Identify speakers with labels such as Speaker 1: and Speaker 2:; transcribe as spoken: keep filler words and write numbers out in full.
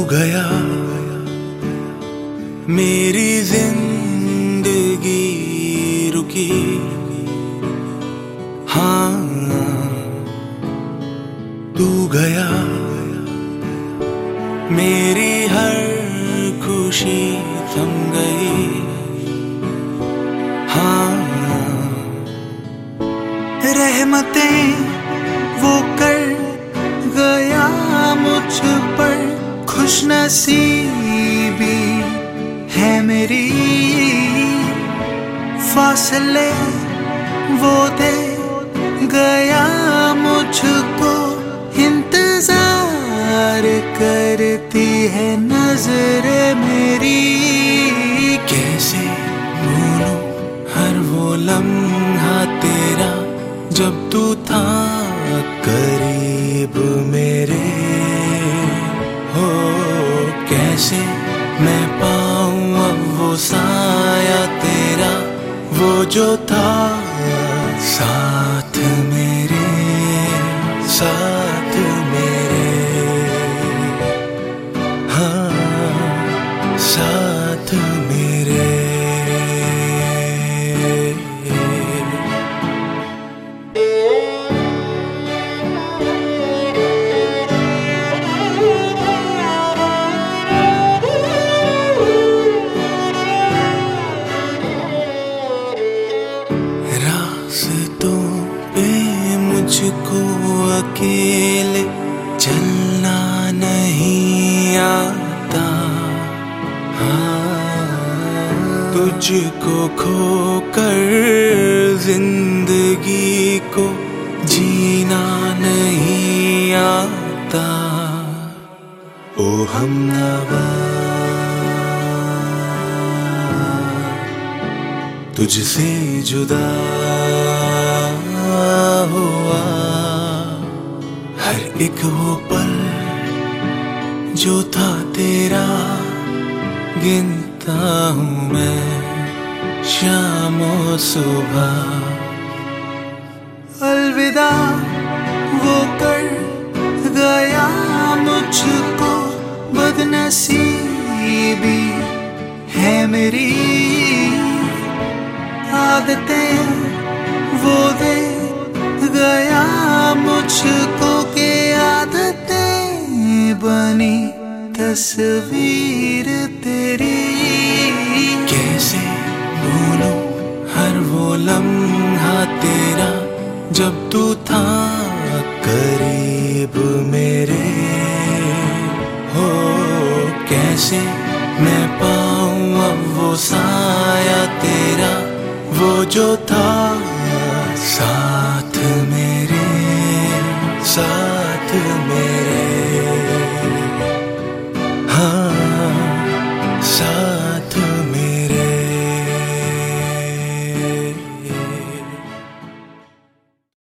Speaker 1: गया मेरी जिंदगी रुकी, हाँ तू गया मेरी हर खुशी थम गई, हाँ रहमतें वो कर गया मुझ पर, खुशनसीबी है मेरी, फासले वो दे गया मुझको, इंतजार करती है नजर मेरी। कैसे भूलूं हर वो लम्हा तेरा जब तू था करीब मेरे, हो कैसे मैं पाऊं अब वो साया तेरा, वो जो था साथ मेरे, साथ मेरे, हाँ साथ मेरे। रास्तों पे मुझको अकेले चलना नहीं आता, हाँ तुझको खोकर जिंदगी को जीना नहीं आता। ओ हमनवा तुझसे जुदा हुआ, हर एक वो पल जो था तेरा गिनता हूँ मैं शाम और सुबह। अलविदा वो कर गया मुझको, बदनसीबी है मेरी, आदतें वो दे गया मुझको के आदतें बनी तस्वीर तेरी। कैसे भूलूं हर वो लम्हा तेरा जब तू था करीब मेरे, हो कैसे मैं पाऊं अब वो साया तेरा, वो जो था साथ मेरे, साथ